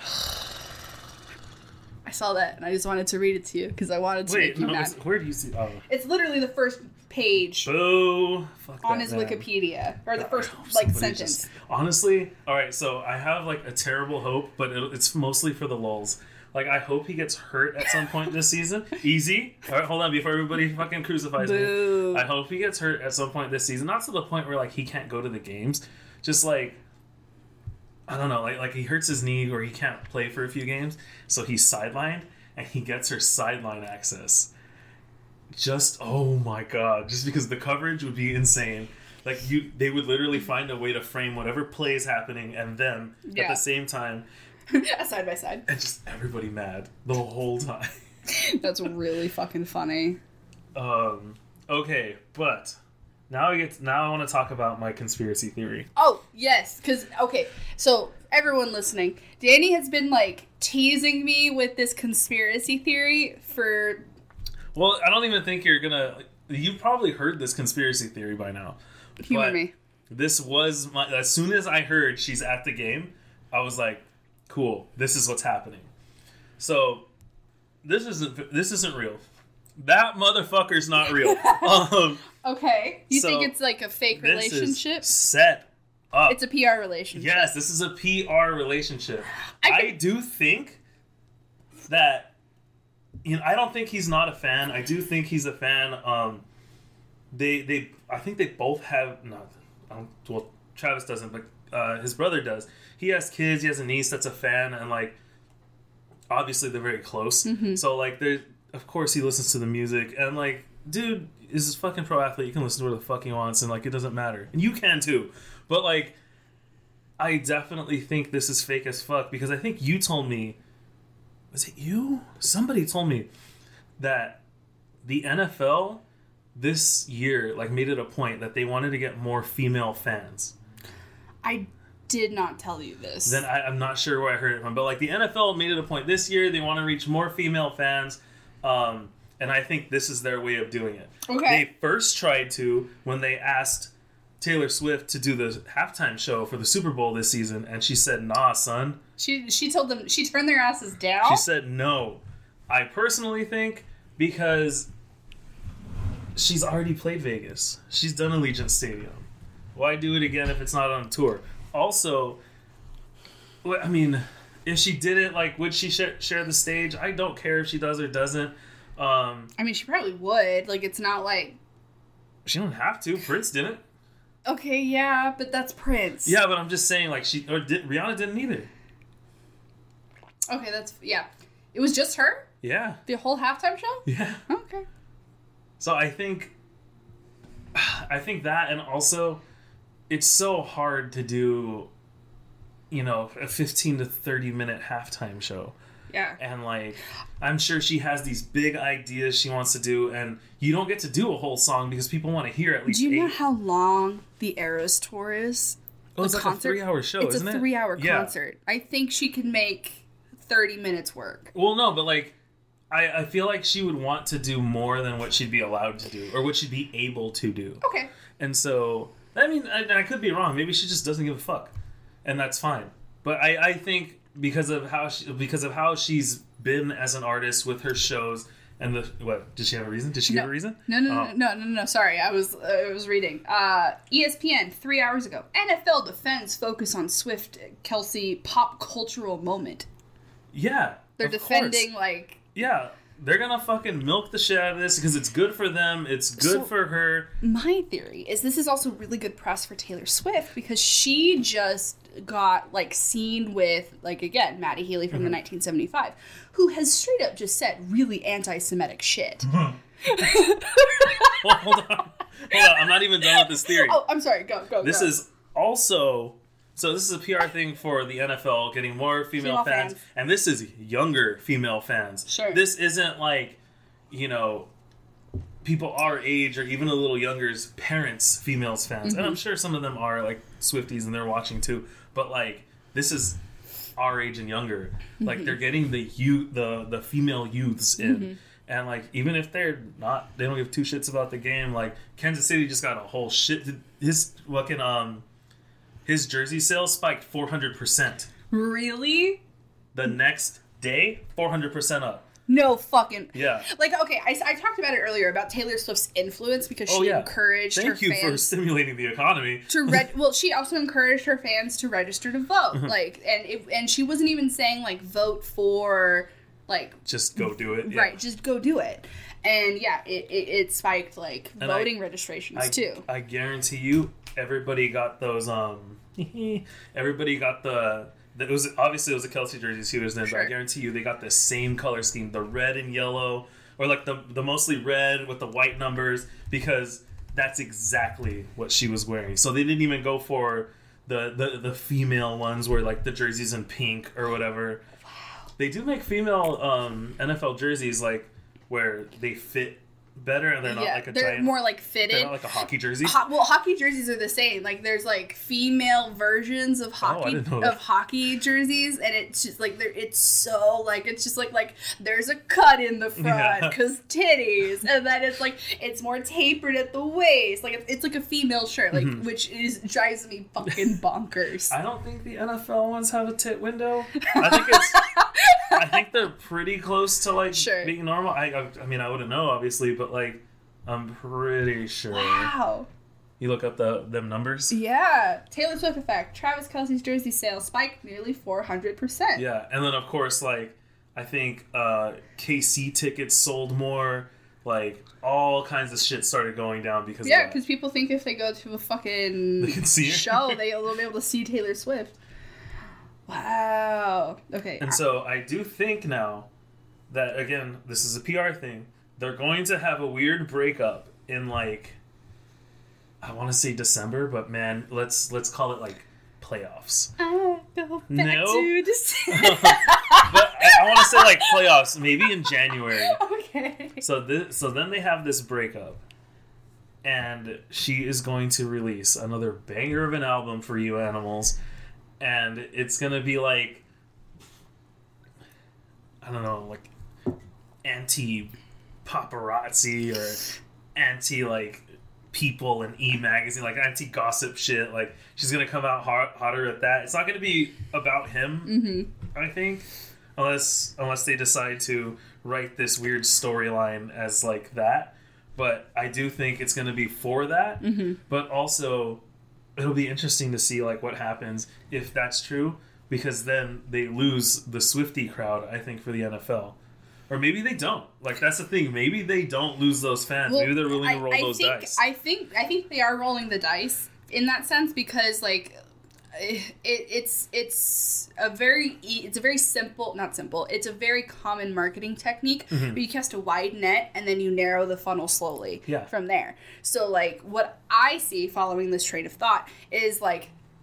I saw that and I just wanted to read it to you because I wanted to Wait, make you no, mad. it's- where do you see? Oh, It's literally the first page boo! Fuck on that his man. Wikipedia or the God, first I hope like somebody sentence. just- honestly, all right. So I have like a terrible hope, but it, it's mostly for the lulz. Like I hope he gets hurt at some point this season. Easy. All right, hold on before everybody fucking crucifies Boo. me. I hope he gets hurt at some point this season. Not to the point where like he can't go to the games. Just like I don't know, like like he hurts his knee or he can't play for a few games, so he's sidelined and he gets her sideline access. Just oh my god, just because the coverage would be insane. Like you, they would literally find a way to frame whatever play is happening and them at Yeah. the same time, Side by side. and just everybody mad the whole time. That's really fucking funny. Um, okay, but now I get now I want to talk about my conspiracy theory. Oh, yes, because, okay, so everyone listening, Danny has been, like, teasing me with this conspiracy theory for, Well, I don't even think you're gonna. You've probably heard this conspiracy theory by now. humor But me. This was my. As soon as I heard she's at the game, I was like, "Cool, this is what's happening." So, this isn't. This isn't real. That motherfucker's not real. um, Okay. You so, think it's, like, a fake this relationship? is set up. It's a P R relationship. Yes, this is a P R relationship. I I, can- do think that you know, I don't think he's not a fan. I do think he's a fan. Um, they they I think they both have not. I don't, well, Travis doesn't, but uh, his brother does. He has kids. He has a niece that's a fan, and like obviously they're very close. Mm-hmm. So like there, of course he listens to the music, and like dude is a fucking pro athlete. You can listen to whatever the fuck he wants, and like it doesn't matter, and you can too. But like. I definitely think this is fake as fuck because I think you told me, was it you? Somebody told me that the N F L this year like made it a point that they wanted to get more female fans. I did not tell you this. Then I, I'm not sure where I heard it from, but like the N F L made it a point this year they want to reach more female fans, um, and I think this is their way of doing it. Okay. They first tried to when they asked Taylor Swift to do the halftime show for the Super Bowl this season, and she said, "Nah, son." She she told them, she turned their asses down? She said no. I personally think because she's already played Vegas. She's done Allegiant Stadium. Why do it again if it's not on tour? Also, well, I mean, if she did it, like, would she share, share the stage? I don't care if she does or doesn't. Um, I mean, she probably would. Like, it's not like... she don't have to. Prince didn't. Okay, yeah, but that's Prince. Yeah, but I'm just saying, like, she or did, Rihanna didn't either. Okay, that's... Yeah. It was just her? Yeah, The whole halftime show? yeah. Okay. So I think, I think that, and also, it's so hard to do you know, a fifteen to thirty minute halftime show. Yeah. And, like, I'm sure she has these big ideas she wants to do, and you don't get to do a whole song because people want to hear at least Do you eight. know how long the Eras Tour is? Oh, it's The like concert? a three-hour show, It's isn't it? a three-hour Yeah. concert. I think she can make thirty minutes work. Well, no, but, like, I, I feel like she would want to do more than what she'd be allowed to do, or what she'd be able to do. Okay. And so, I mean, I, I could be wrong. Maybe she just doesn't give a fuck, and that's fine. But I, I think because of how she, because of how she's been as an artist with her shows and the what did she have a reason? Did she No. give a reason? No, no, Oh. no, no, no, no, no. Sorry, I was uh, I was reading. Uh, E S P N three hours ago. N F L defends focus on Swift Kelsey pop cultural moment. Yeah, They're of defending course. like Yeah, they're gonna fucking milk the shit out of this because it's good for them. It's good So- for her. my theory is this is also really good press for Taylor Swift because she just got like seen with like again Maddie Healy from Mm-hmm. the nineteen seventy-five, who has straight up just said really anti-Semitic shit. Well, hold on, hold on. I'm not even done with this theory. Oh, I'm sorry. Go, go. This go. is also so. This is a P R thing for the N F L, getting more female, Female fans, fans. and this is younger female fans. Sure. This isn't like, you know, people our age or even a little younger's parents, females fans, and I'm sure some of them are like Swifties and they're watching too. But like, this is our age and younger. Like they're getting the youth, the the female youths in. And, like, even if they're not, they don't give two shits about the game. Like, Kansas City just got a whole shit. His fucking, um, his jersey sales spiked four hundred percent. really The next day, four hundred percent up. no fucking Yeah. like okay. I, I talked about it earlier about Taylor Swift's influence because she Oh, yeah. encouraged her Thank you for fans stimulating the economy. to reg- well she also encouraged her fans to register to vote Mm-hmm. like and it, and she wasn't even saying like vote for like Just go do it. Yeah. right just go do it and yeah it, it, it spiked like And I- voting registrations I, too I guarantee you, everybody got those, um, everybody got the, the, it was, obviously it was a Kelsey jersey she was in, but I Sure. guarantee you they got the same color scheme, the red and yellow, or like the, the mostly red with the white numbers, because that's exactly what she was wearing. So they didn't even go for the, the, the female ones where like the jerseys in pink or whatever. Wow. They do make female um, N F L jerseys like where they fit better and they're not yeah like a they're giant, more like they're fitted not like a hockey jersey. Ho- well, hockey jerseys are the same. Like, there's like female versions of hockey didn't know of that. hockey jerseys, and it's just like they're it's so like it's just like like there's a cut in the front Yeah. because titties, and then it's like it's more tapered at the waist. Like it's, it's like a female shirt, like which is drives me fucking bonkers. I don't think the N F L ones have a tit window. I think it's. I think they're pretty close to like Sure. being normal. I, I, I mean, I wouldn't know obviously, but like, I'm pretty sure. Wow. You look up the them numbers. Yeah. Taylor Swift effect. Travis Kelce's jersey sales spiked nearly four hundred percent. Yeah, and then of course, like, I think uh, K C tickets sold more. Like, all kinds of shit started going down because Yeah, of that. because people think if they go to a fucking They can see her. show, they'll be able to see Taylor Swift. Wow. Okay. And so I do think now that, again, this is a P R thing. They're going to have a weird breakup in, like, I want to say December, but man, let's let's call it like playoffs. I go back No. to December. But I, I want to say like playoffs, maybe in January. Okay. So this, so then they have this breakup, and she is going to release another banger of an album for you animals, and it's gonna be like, I don't know, like anti paparazzi or anti like People and E magazine, like anti gossip shit. Like she's gonna come out hot, hotter at that. It's not gonna be about him, Mm-hmm. I think, unless unless they decide to write this weird storyline as like that. But I do think it's gonna be for that. Mm-hmm. But also, it'll be interesting to see like what happens if that's true, because then they lose the Swiftie crowd, I think, for the N F L. Or maybe they don't. Like, that's the thing. Maybe they don't lose those fans. Well, maybe they're willing to I- roll I those think, dice. I think I think they are rolling the dice in that sense because like it, it's it's a very e- it's a very simple not simple it's a very common marketing technique Mm-hmm. but you cast a wide net and then you narrow the funnel slowly Yeah. from there. So like what I see following this train of thought is like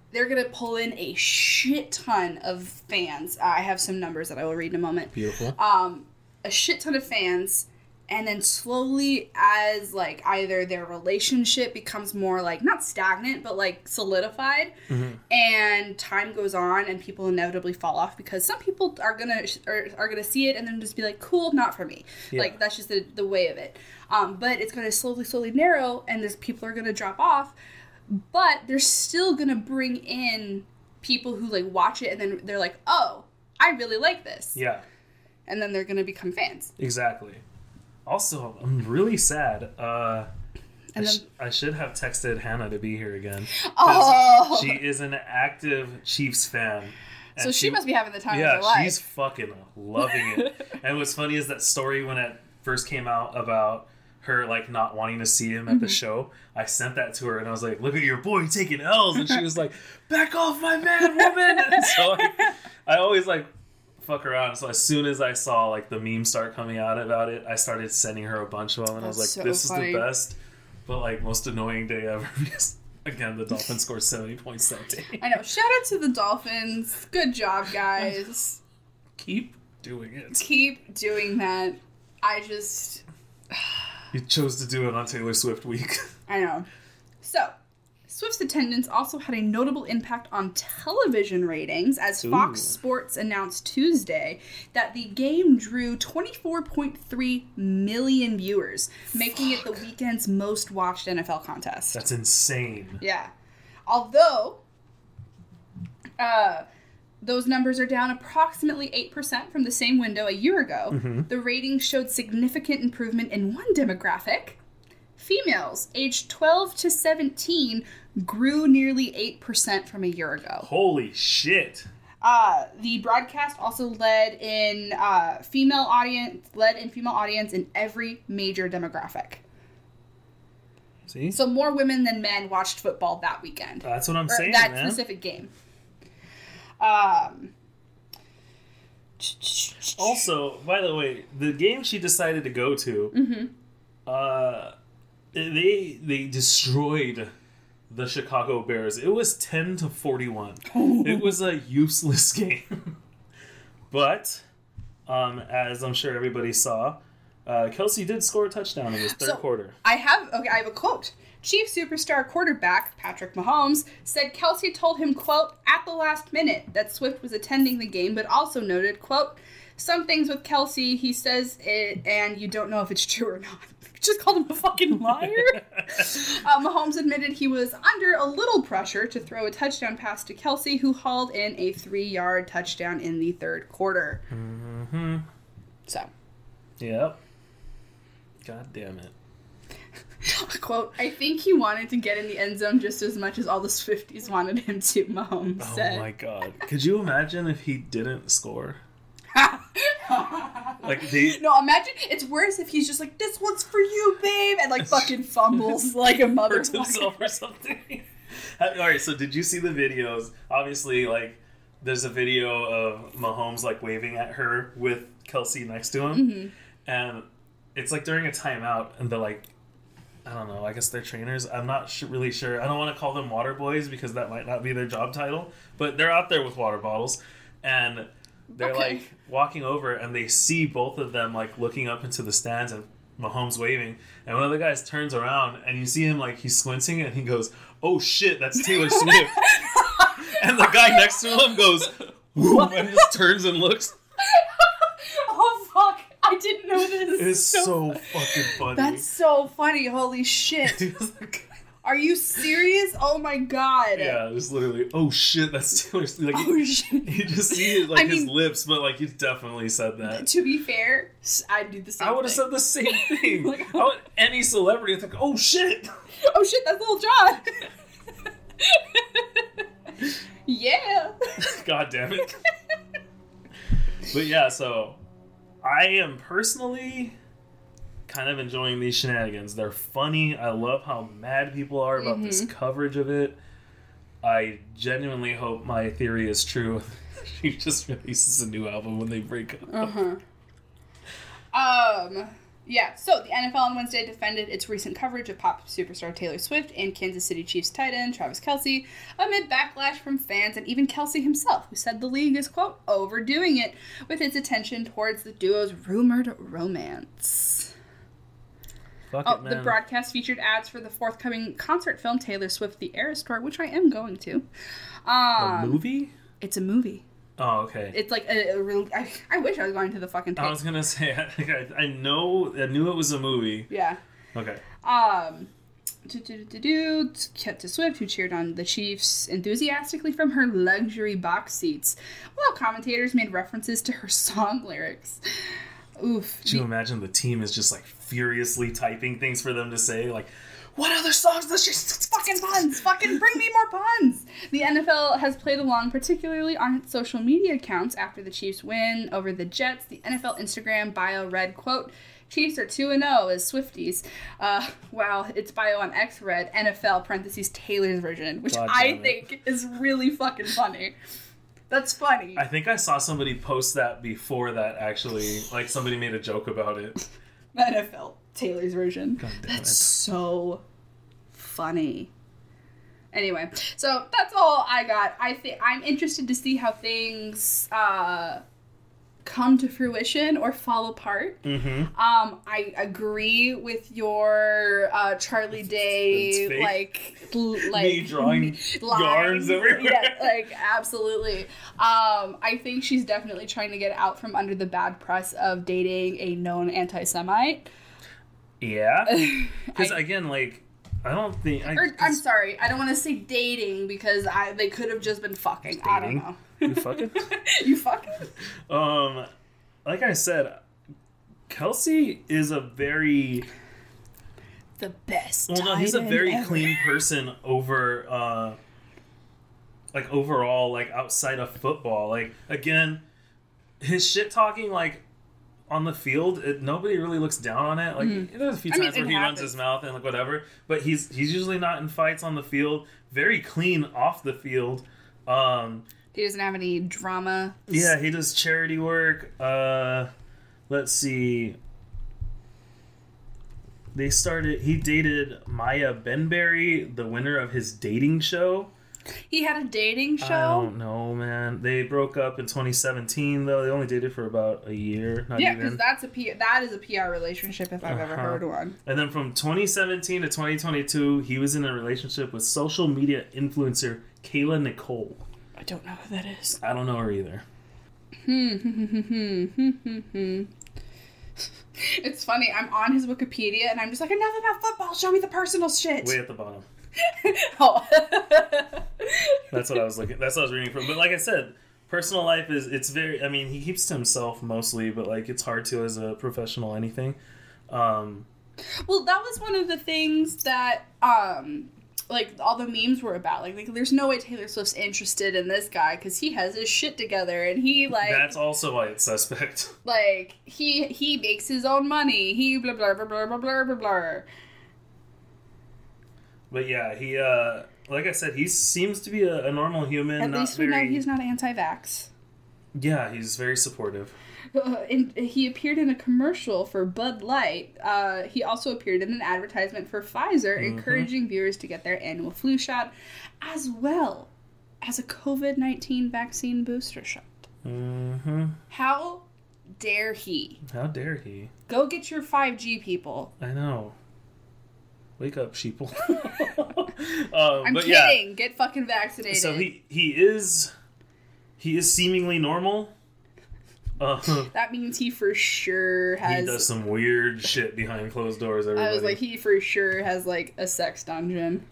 they're going to pull in a shit ton of fans. Uh, I have some numbers that I will read in a moment. Beautiful. Um, a shit ton of fans. And then slowly, as, like, either their relationship becomes more, like, not stagnant, but, like, solidified, mm-hmm. and time goes on and people inevitably fall off because some people are gonna are, are gonna see it and then just be like, cool, not for me. Yeah. Like, that's just the, the way of it. Um, but it's gonna slowly, slowly narrow, and there's people are gonna drop off, but they're still gonna bring in people who, like, watch it and then they're like, oh, I really like this. Yeah. And then they're gonna become fans. Exactly. Also, I'm really sad. Uh, I, then, sh- I should have texted Hannah to be here again. Oh! She is an active Chiefs fan. So she, she must be having the time yeah, of her life. Yeah, she's fucking loving it. And what's funny is that story when it first came out about her, like, not wanting to see him at mm-hmm. the show. I sent that to her, and I was like, look at your boy taking L's. And she was like, back off my man, woman! And so I, I always, like, fuck around. So as soon as I saw, like, the memes start coming out about it, I started sending her a bunch of them, and That's I was like, so this funny. is the best, but, like, most annoying day ever, because, again, the Dolphins scored seventy points that day. I know. Shout out to the Dolphins. Good job, guys. Keep doing it. Keep doing that. I just... You chose to do it on Taylor Swift week. I know. So, Swift's attendance also had a notable impact on television ratings, as Ooh. Fox Sports announced Tuesday that the game drew twenty-four point three million viewers, making Fuck. it the weekend's most watched N F L contest. That's insane. Yeah. Although, uh, those numbers are down approximately eight percent from the same window a year ago. Mm-hmm. The ratings showed significant improvement in one demographic. Females aged twelve to seventeen grew nearly eight percent from a year ago. Holy shit. Uh, the broadcast also led in uh, female audience, led in female audience in every major demographic. See? So more women than men watched football that weekend. That's what I'm saying, that man. specific game. Um. Also, by the way, the game she decided to go to, mm-hmm. uh, they they destroyed the Chicago Bears. It was ten to forty-one. It was a useless game. But, um, as I'm sure everybody saw, uh, Kelsey did score a touchdown in his third so, quarter. I have okay. I have a quote. Chief superstar quarterback Patrick Mahomes said Kelsey told him, quote, at the last minute that Swift was attending the game, but also noted, quote, some things with Kelsey, he says it, and you don't know if it's true or not. Just called him a fucking liar. uh, Mahomes admitted he was under a little pressure to throw a touchdown pass to Kelsey, who hauled in a three-yard touchdown in the third quarter. Mm-hmm. So. Yep. God damn it. Quote, I think he wanted to get in the end zone just as much as all the Swifties wanted him to, Mahomes oh said. Oh my god. Could you imagine if he didn't score? Like they... No, imagine it's worse if he's just like, this one's for you, babe, and like fucking fumbles like a mother hurts himself or something. Alright, so did you see the videos? Obviously, like, there's a video of Mahomes like waving at her with Kelsey next to him. Mm-hmm. And it's like during a timeout, and they're like, I don't know, I guess they're trainers. I'm not sh- really sure. I don't want to call them water boys because that might not be their job title. But they're out there with water bottles. And they're okay. like walking over, and they see both of them like looking up into the stands and Mahomes waving. And one of the guys turns around, and you see him like he's squinting, and he goes, oh shit, that's Taylor Swift. And the guy next to him goes, whoa, and just turns and looks. Oh fuck. I didn't know this. It's so, so fucking funny. That's so funny. Holy shit. Are you serious? Oh my god. Yeah, just literally, oh shit, that's Taylor Swift. Like, oh you, shit. You just see like I his mean, lips, but like he definitely said that. To be fair, I'd do the same I would have said the same thing. Like, I would, any celebrity, it's like, oh shit. Oh shit, that's Lil Jon. Yeah. God damn it. But yeah, so I am personally kind of enjoying these shenanigans. They're funny. I love how mad people are about mm-hmm. this coverage of it. I genuinely hope my theory is true. She just releases a new album when they break up. Uh-huh. Um, Yeah, so the N F L on Wednesday defended its recent coverage of pop superstar Taylor Swift and Kansas City Chiefs tight end Travis Kelce amid backlash from fans and even Kelce himself, who said the league is, quote, overdoing it with its attention towards the duo's rumored romance. Fuck oh, it, man. The broadcast featured ads for the forthcoming concert film Taylor Swift The Eras Tour, which I am going to. Um, the movie? It's a movie. Oh, okay. It's like a, a real. I, I wish I was going to the fucking. I was gonna say, I, think I, I know, I knew it was a movie. Yeah. Okay. Um, do, do, do, do, cut to Swift, who cheered on the Chiefs enthusiastically from her luxury box seats, while commentators made references to her song lyrics. Oof. Could you imagine the team is just like furiously typing things for them to say, like, what other songs does she... Fucking puns! Fucking bring me more puns! The N F L has played along, particularly on its social media accounts after the Chiefs' win over the Jets. The N F L Instagram bio read, quote, Chiefs are two and oh as Swifties. Uh, while its bio on X read, N F L parentheses Taylor's version, which God I damn it. think is really fucking funny. That's funny. I think I saw somebody post that before that, actually. Like, somebody made a joke about it. N F L Taylor's version. God damn That's it. so funny. Anyway, so that's all I got. I think I'm interested to see how things uh, come to fruition or fall apart. Mm-hmm. Um, I agree with your uh, Charlie Day, fake. like, l- like Me drawing lines. yarns everywhere. Yeah, like absolutely. Um, I think she's definitely trying to get out from under the bad press of dating a known anti-Semite. Yeah. Because, I- again, like, I don't think... I, Or, I'm sorry, I don't want to say dating because I they could have just been fucking. I don't Dating? know. You fucking? You fucking? Um, like I said, Kelce is a very... The best. Well, no, he's a tight end very ever. clean person over, uh, like, overall, like, outside of football. Like, again, his shit talking, like, on the field, it, nobody really looks down on it. Like, Mhm. there's a few I mean, times where it he runs happens. his mouth and, like, whatever. But he's he's usually not in fights on the field. Very clean off the field. Um, He doesn't have any drama. yeah, he does charity work. Uh, let's see. They started. He dated Maya Benberry, the winner of his dating show. He had a dating show. I don't know, man. They broke up in twenty seventeen, though. They only dated for about a year, not Yeah, even. because that's a P- that is a P R relationship if I've ever Uh-huh. heard one. And then from twenty seventeen to twenty twenty-two, he was in a relationship with social media influencer Kayla Nicole. I don't know who that is. I don't know her either. It's funny. I'm on his Wikipedia and I'm just like, enough about football. Show me the personal shit. Way at the bottom. Oh. That's what I was looking. That's what I was reading from. But like I said, personal life is it's very. I mean, he keeps to himself mostly, but like it's hard to as a professional anything. Um, Well, that was one of the things that, um, like, all the memes were about. Like, like there's no way Taylor Swift's interested in this guy because he has his shit together and he, like, that's also why it's suspect. like, he he makes his own money. He blah, blah, blah, blah, blah, blah, blah, blah. But yeah, he. uh Like I said, he seems to be a, a normal human. At not least we very, know he's not anti-vax. Yeah, he's very supportive. Uh, in, he appeared in a commercial for Bud Light. Uh, he also appeared in an advertisement for Pfizer, Mhm. encouraging viewers to get their annual flu shot, as well as a covid nineteen vaccine booster shot. Mm-hmm. How dare he? How dare he? Go get your five G, people. I know. Wake up, sheeple. um, I'm but yeah, kidding. Get fucking vaccinated. so he he is he is seemingly normal. Uh, that means he for sure has... he does some weird shit behind closed doors. Everybody. I was like, he for sure has, like, a sex dungeon.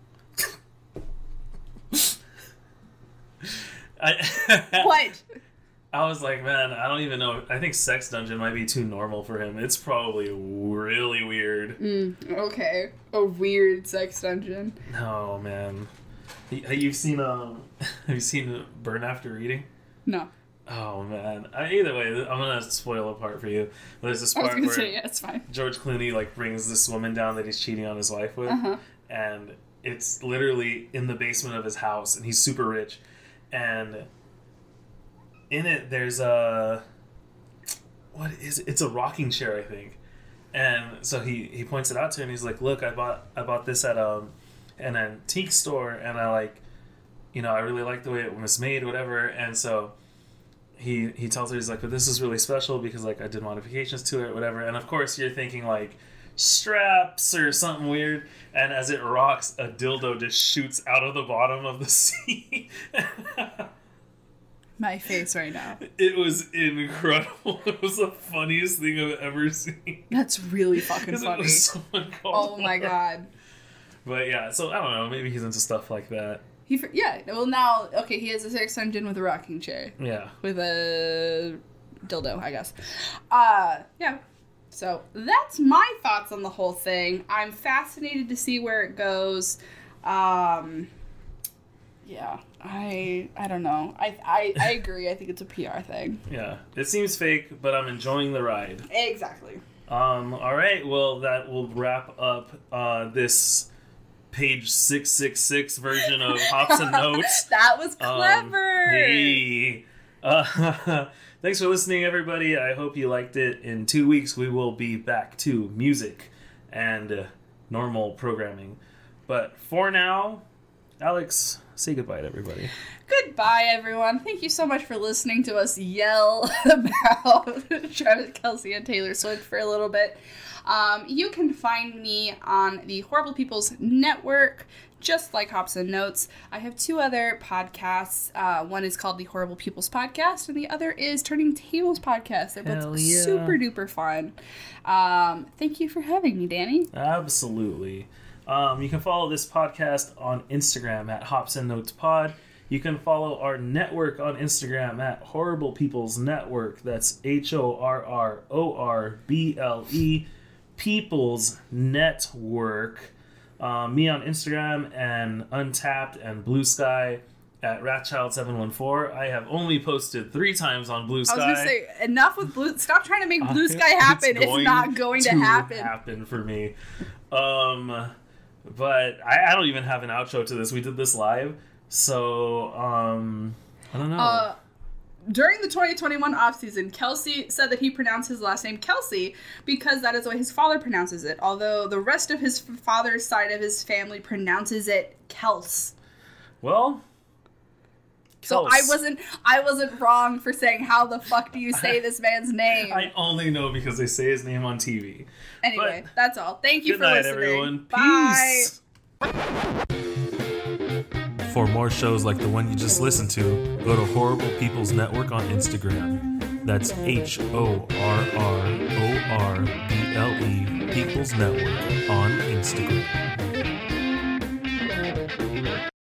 I, What? I was like, man, I don't even know. I think sex dungeon might be too normal for him. It's probably really weird. Mm, okay. A weird sex dungeon. No, man. You- You've seen um, have you seen Burn After Reading? No. Oh man. I, either way, I'm gonna spoil a part for you. There's this I was part gonna where say, yeah, it's fine. George Clooney like brings this woman down that he's cheating on his wife with, Uh-huh. and it's literally in the basement of his house, and he's super rich, and in it there's a what is it? It's a rocking chair, I think, And so he, he points it out to her, and he's like, look, I bought I bought this at um an antique store, and I like, you know, I really like the way it was made, whatever. And so he he tells her, he's like, but this is really special because like I did modifications to it, whatever. And of course you're thinking like straps or something weird, and as it rocks, a dildo just shoots out of the bottom of the seat. My face right now. It was incredible. It was the funniest thing I've ever seen. That's really fucking funny. It was so oh my god. But yeah, so I don't know. Maybe he's into stuff like that. He yeah. Well, now okay. He has a sex dungeon with a rocking chair. Yeah. With a dildo, I guess. Uh, yeah. So that's my thoughts on the whole thing. I'm fascinated to see where it goes. Um, yeah, I I don't know. I, I I agree. I think it's a P R thing. Yeah, it seems fake, but I'm enjoying the ride. Exactly. Um. All right. Well, that will wrap up uh, this page six six six version of Hops and Notes. That was clever. Um, hey. Uh, thanks for listening, everybody. I hope you liked it. In two weeks, we will be back to music and uh, normal programming. But for now, Alex, say goodbye to everybody. Goodbye, everyone. Thank you so much for listening to us yell about Travis Kelce and Taylor Swift for a little bit. Um, you can find me on the Horrible People's Network, just like Hops and Notes. I have two other podcasts. Uh, one is called the Horrible People's Podcast, and the other is Turning Tables Podcast. They're Hell both yeah. super duper fun. Um, thank you for having me, Danny. Absolutely. Um, you can follow this podcast on Instagram at Hops and Notes Pod. You can follow our network on Instagram at Horrible People's Network. That's H O R R O R B L E, People's Network. Uh, me on Instagram and Untapped and Blue Sky at Ratchild seven one four. I have only posted three times on Blue Sky. I was going to say, enough with Blue... Stop trying to make Blue Uh, Sky happen. It's, It's not going to, to happen. happen for me. Um, but I, I don't even have an outro to this. We did this live. So, um, I don't know. Uh, during the twenty twenty-one offseason, Kelce said that he pronounced his last name Kelce because that is what his father pronounces it, although the rest of his father's side of his family pronounces it Kels. Well, so Kels. I wasn't I wasn't wrong for saying how the fuck do you say this man's name? I only know because they say his name on T V. Anyway, But that's all. Thank you good for night, listening. everyone. Bye. Peace. For more shows like the one you just listened to, go to Horrible People's Network on Instagram. That's H O R R O R B L E People's Network on Instagram.